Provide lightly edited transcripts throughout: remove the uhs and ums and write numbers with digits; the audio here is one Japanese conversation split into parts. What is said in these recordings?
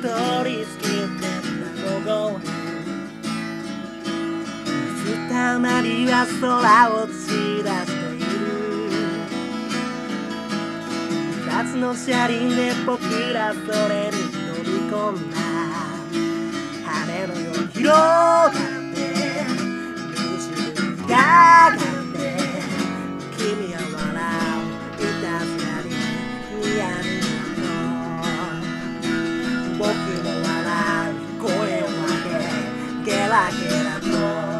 通り過ぎてた午後に水たまりは空を映し出している。二つの車輪で僕らそれに飛び込んだ。羽のように広がって虹がかって君は笑ういたずらにニヤニヤと僕も笑う声を上げゲラゲラと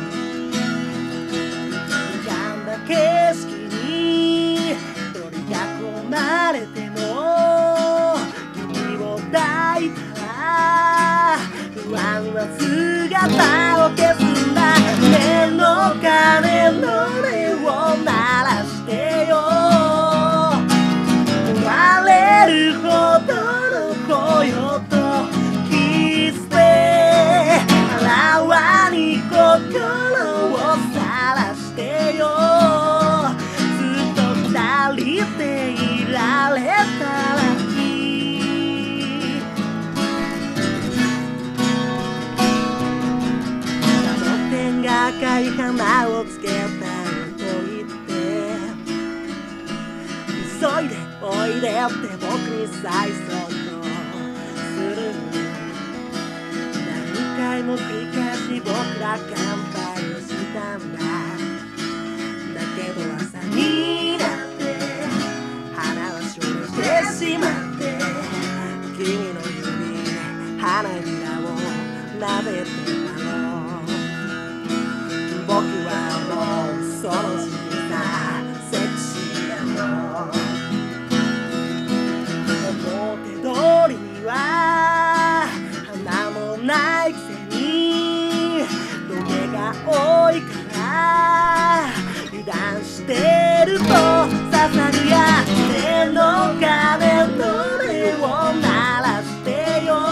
歪んだ景色に取り囲まれても君を抱いたら不安な姿を消すんだ。目の鐘の音を鳴らしてよ。割れるほどの声とキスであらわに心を晒してよ。ずっと二人でいられたら赤い花をつけたよと言って急いでおいでって僕に催促する。何回も繰り返し僕ら乾杯をしたんだ。だけど朝になって花は消滅してしまって君の指花びらを撫でてたの。僕はもうその仕草セクシーだと。表通りには花もないくせにトゲが多いから油断してると捧ぐや目の鐘の音を鳴らしてよ。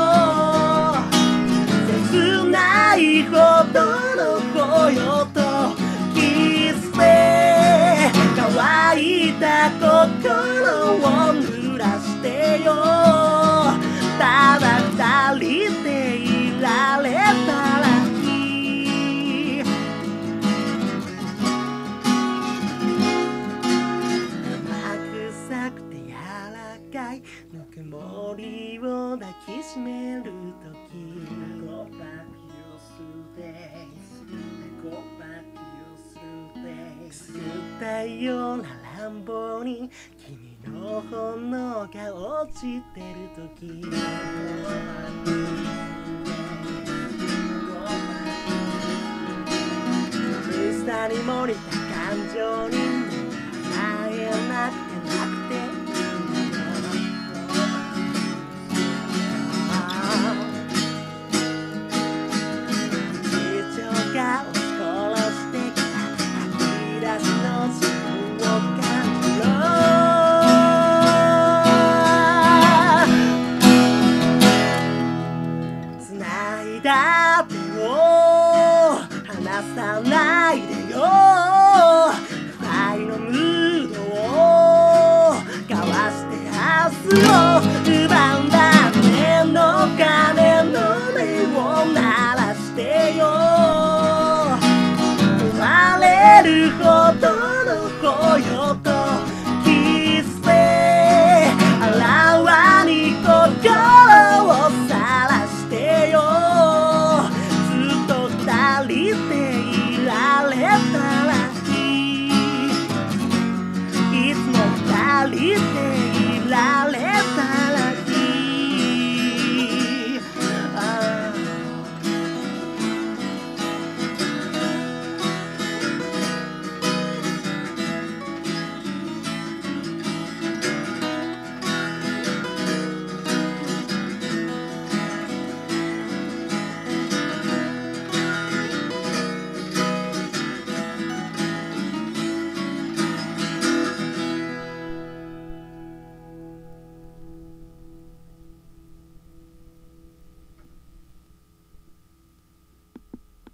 切ないほどの声とキスで乾いた心を濡らしてよ。ただ二人でいられたらいい。生臭くて柔らかいぬくもりを抱きしめるとき太陽な乱暴に君の炎が落ちてるとき下に漏れた感情に甘えなくてなくて地上が押し殺してきた吐き出しの自分を感じろ。繋いだ手を離さないでよ。愛のムードを交わして明日を奪うんだ。目の鐘の音を鳴